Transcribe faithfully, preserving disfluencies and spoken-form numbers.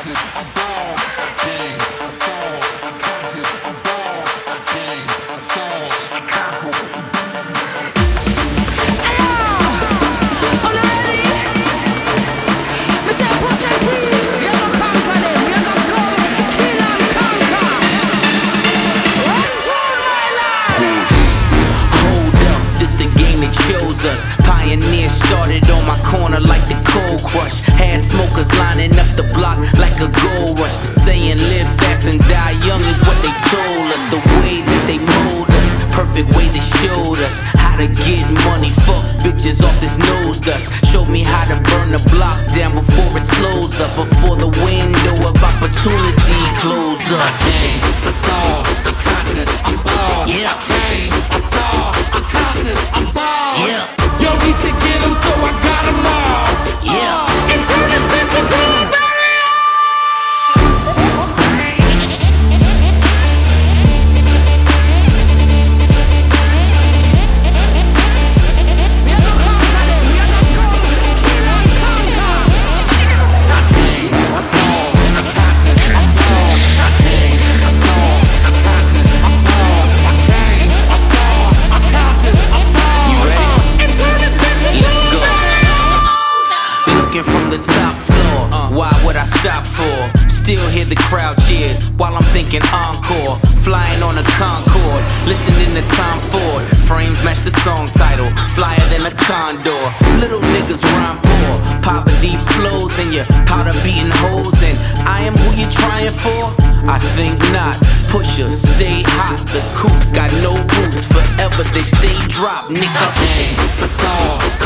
conquered, I ball, I gain, I fall, I conquered, I ball, I gain, I fall, I conquered. Chose us. Pioneers started on my corner like the cold crush. Had smokers lining up the block like a gold rush. The saying live fast and die young is what they told us. The way that they mold us, perfect way they showed us how to get money, fuck bitches off this nose dust. Showed me how to burn the block down before it slows up, before the window of opportunity closes up. I came, I saw, I conquered, I'm ball. Yeah. I came, I saw, I conquered, I'm ball. Yeah. Yo, we should get them, so I got them all. Yeah. Uh, and turn this bitch into a burial. From the top floor, uh, why would I stop for? Still hear the crowd cheers while I'm thinking encore. Flying on a Concorde, listening to Tom Ford. Frames match the song title, flyer than a condor. Little niggas rhyme poor, poverty flows in your powder beating holes. And I am who you're trying for? I think not. Pusher, stay hot. The coops got no roofs, forever they stay dropped, nigga. I came, I saw.